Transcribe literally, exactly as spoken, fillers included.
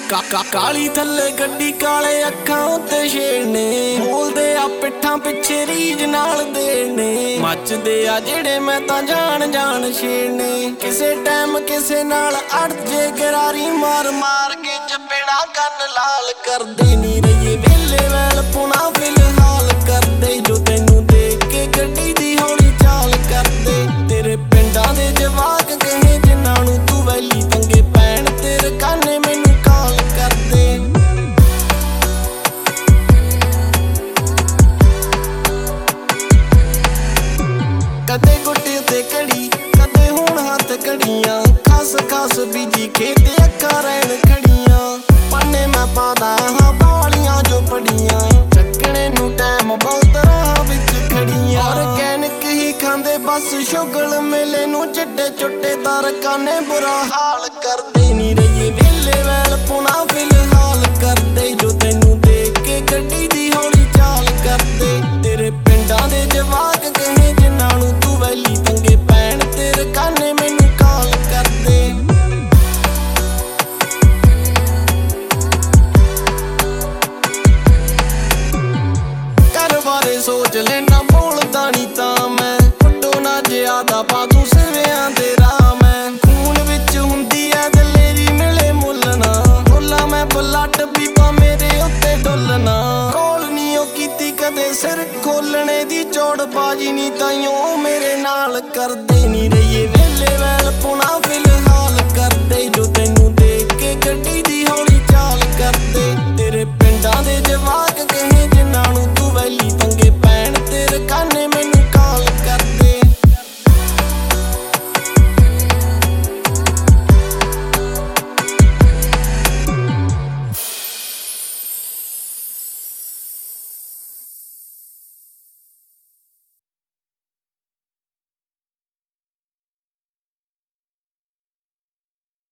ਕਾਕਾ ਕਾਲੀ ਥੱਲੇ ਗੱਡੀ ਕਾਲੇ ਅੱਖਾਂ ਉੱਤੇ ਛੇੜਨੇ ਬੋਲਦੇ ਆ ਪਿੱਠਾਂ ਪਿੱਛੇ ਰੀਝ ਨਾਲ ਦੇਣੇ ਮੱਚਦੇ ਆ ਜਿਹੜੇ ਮੈਂ ਤਾਂ ਜਾਣ ਜਾਣ ਛੇੜਨੇ ਕਿਸੇ ਟਾਈਮ ਕਿਸੇ ਨਾਲ ਅੜ ਜੇ ਗਰਾਰੀ ਮਾਰ ਮਾਰ ਕੇ ਚਪੇੜਾ ਕੰਨ ਲਾਲ ਕਰਦੇ ਨੀ ਰਹੀਏ ਵੇਲੇ ਵੈਲ ਪੁਣਾ ਫਿਲਹਾਲ ਕਰਦੇ ਜੋ ਤੈਨੂੰ ਦੇਖ ਕੇ ਗੱਡੀ ਦੀ ਹੌਲੀ ਚਾਲ ਕਰਦੇ ਤੇਰੇ ਪਿੰਡਾਂ ਦੇ ਜਵਾਕ ਕਹੇ ਜਿਨ੍ਹਾਂ ਨੂੰ ਤੂੰ ਵੈਲੀ ਤੰਗੇ ਪੈਣ ਤੇਰੇ ਕਾਨੇ ਮੈਨੂੰ ਕਾਲ ਕਰਦੇ ਕਦੇ ਗੁੱਟੇ ਤੇ ਕੜੀ ਕਦੇ ਹੁਣ ਹੱਥ ਕੜੀਆਂ ਖਾਸ ਖਾਸ ਬੀਜੀ ਖੇਤ ਅੱਖਾਂ ਰਹਿਣ ਖੜੀਆਂ ਪਾਨੇ ਮੈਂ ਪਾਦਾ ਹਾਂ ਬਾਲੀਆਂ ਜੋ ਪੜੀਆਂ ਚੱਕਣੇ ਨੂੰ ਟਾਈਮ ਬਹੁਤ ਰਾਹ ਵਿੱਚ ਖੜੀਆਂ ਆਰਗੈਨਿਕ ਹੀ ਖਾਂਦੇ ਬਸ ਸ਼ੁਗਲ ਮੇਲੇ ਨੂੰ ਚੱਡੇ ਚੁੱਟੇ ਦਰ ਕਾਨੇ ਬੁਰਾ ਹਾਲ ਕਰਦੇ ਨੀ ਰਹੀਏ ਵੇਲੇ ਵੈਲ ਪੁਣਾ ਫਿਲਹਾਲ ਕਰਦੇ ਜੋ ਤੈਨੂੰ ਦੇਖ ਕੇ ਗੱਡੀ ਦੀ ਹੌਲੀ ਚਾਲ ਕਰਦੇ ਤੇਰੇ ਪਿੰਡਾਂ ਦੇ ਜਵਾਕ ਕਹੇ ਜਿਨ੍ਹਾਂ ਨੂੰ ਤੂੰ ਵੈਲੀ ਤੰਗੇ ਪੈਣ ਤੇਰੇ ਕਾਨੇ ਮੈਨੂੰ ਕਾਲ ਕਰਦੇ ਘਰ ਬਾਰੇ ਸੋਚ ਲੈਣਾ ਬੋਲਦਾ ਨੀ ਤਾਂ ਮੈਂ ਫੁੱਟੋ ਨਾ ਜਿਆਦਾ ਪਾ ਤੂੰ ਸਿਵਿਆਂ ਦੇ ਰਾਹ ਮੈਂ ਖੂਨ ਵਿੱਚ ਹੁੰਦੀ ਐ ਦਲੇਰੀ ਮਿਲੇ ਮੁੱਲ ਨਾ ਬੋਲਾਂ ਮੈਂ ਬਲੱਡ ਬੀਬਾ ਮੇਰੇ ਉੱਤੇ ਡੁੱਲਣਾ ਕੋਲ ਨੀ ਉਹ ਕੀਤੀ ਕਦੇ ਸਿਰ ਖੋਲਣੇ ਦੀ ਚੌੜ ਬਾਜੀ ਨੀ ਤਾਈਓ ਮੇਰੇ ਨਾਲ ਕਰਦੇ ਨੀ ਰਹੀਏ ਵੇਲੇ ਵੈਲ